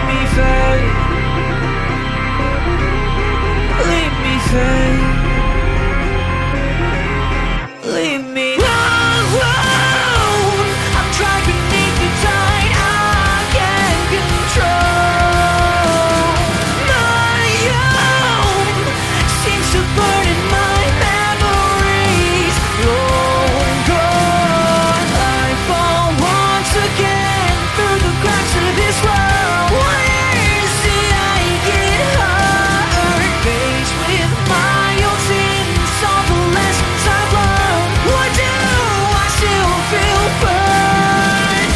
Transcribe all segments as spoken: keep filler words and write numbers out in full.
me fade, leave me fade, leave me alone. I'm trapped beneath the tide, I can't control my own. Seems to burn in my memories. Long gone, I fall once again through the cracks of this world. Where is it I get hurt? Faced with my own sins, all the lessons I've learned. Why do I still feel burned?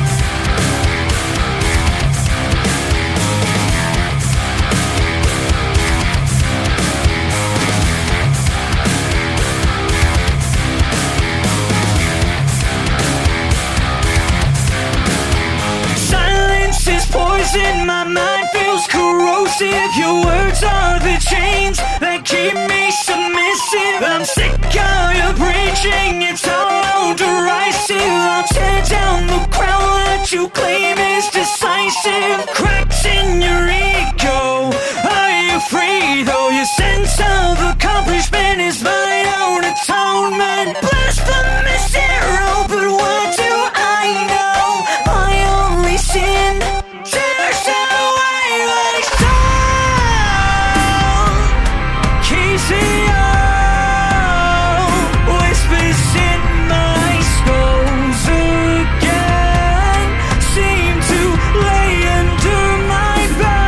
Silence is poison, my mind feels corrosive. Your words are the chains that keep me submissive. I'm sick of your preaching, it's all derisive. I'll tear down the crown that you claim is decisive. Cracks in your ego, are you free though? Your sense of accomplishment is my own atonement. Blasphemous hero, but what do I know? My only sin tears away like stone. Keeps it on, whispers in my skulls again. Seem to lay under my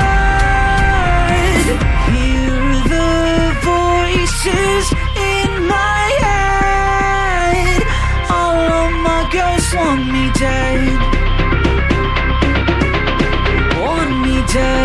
bed. Hear the voices in my head. All of my ghosts want me dead, want me dead.